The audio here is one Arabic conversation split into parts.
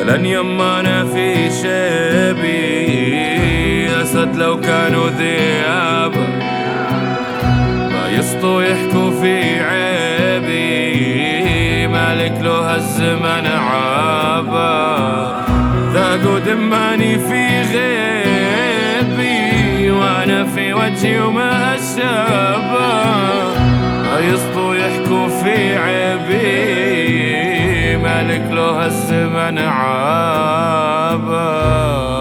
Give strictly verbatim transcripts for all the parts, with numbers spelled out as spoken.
لن يمانا في شيبي أسد لو كانوا ذئابا ما يسطوا يحكوا في عيبي مالك له هالزمن عابا ذاقوا دماني في غيبي وانا في وجهي وما الشابا ما يسطوا يحكوا في عيبي مالك له هالزمن عابا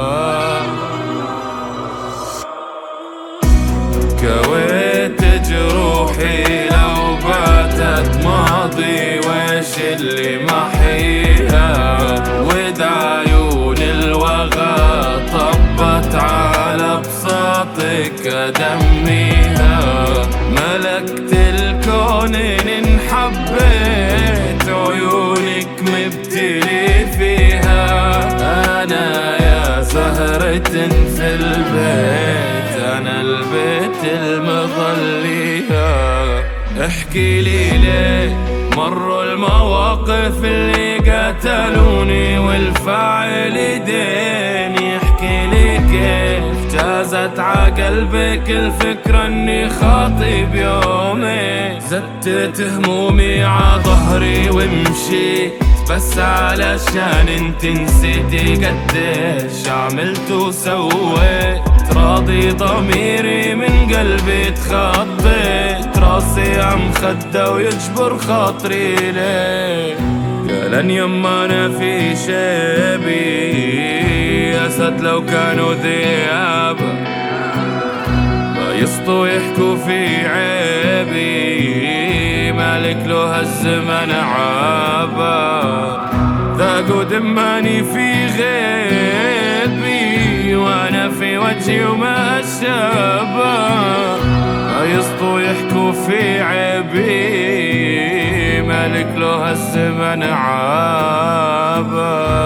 كويت جروحي لو باتت ماضي ويش اللي محيها وإذا عيون الوغى طبت على بساطك أدميها ملكت الكون إن حبيت عيونك مبتلي فيها أنا يا زهرة في البيت أنا البيت المظليها احكي لي ليه مروا المواقف اللي قتلوني والفاعل دين يحكي لي كيف جازت عقلبك الفكرة اني خاطب يومي زتت همومي ع ظهري ومشيت بس علشان انت نسيتي قديش عملت وسويت راضي ضميري من قلبي تخطيت راسي عم خده ويجبر خاطري ليه قالن يمانا في شيبي أسد لو كانوا ذئابا ما يسطوا يحكوا في عيبي مالك له هالزمن عابا ذاقوا دماني في غيبي وانا في وجهي وما الشابا ما يسطوا يحكوا في عيبي مالك له هالزمن عابا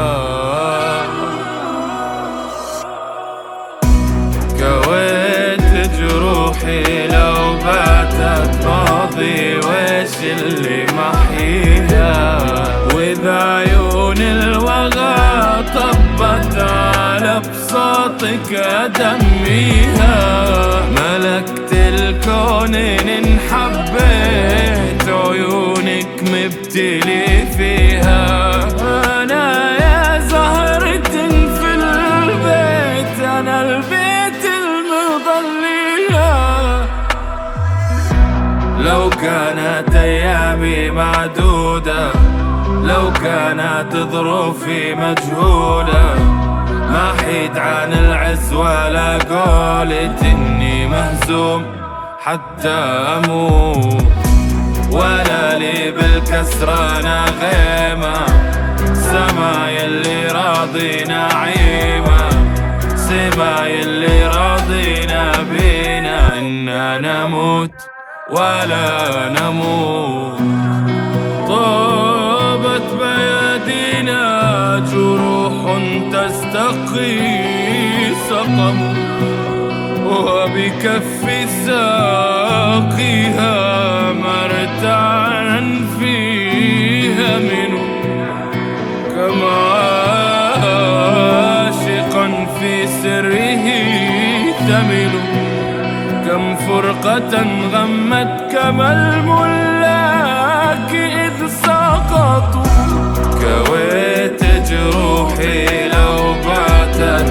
كويت جروحي لو باتت ماضي ويش اللي محيها وإذا عيون الوغى طبت على بساطك أدميها ملكت الكون إن حبيت عيونك مبتلي فيها أنا يا زهرة في البيت أنا البيت المظليها لو كانت أيامي معدودة لو كانت ظروفي مجهولة ما حيد عن العز ولا قولت إني مهزوم حتى أموت ولا لي بالكسرانة غيمة سماي اللي راضي نعيمة سماي اللي راضينا بينا إنا نموت ولا نموت طابت بيدينا جروح تستقي سقم وبكف ساقيها مرتعا فيها منه كما عاشقا في سره ثمن كم فرقة غمت كما الملاك إذ سقطوا كويت جروحي لو باتت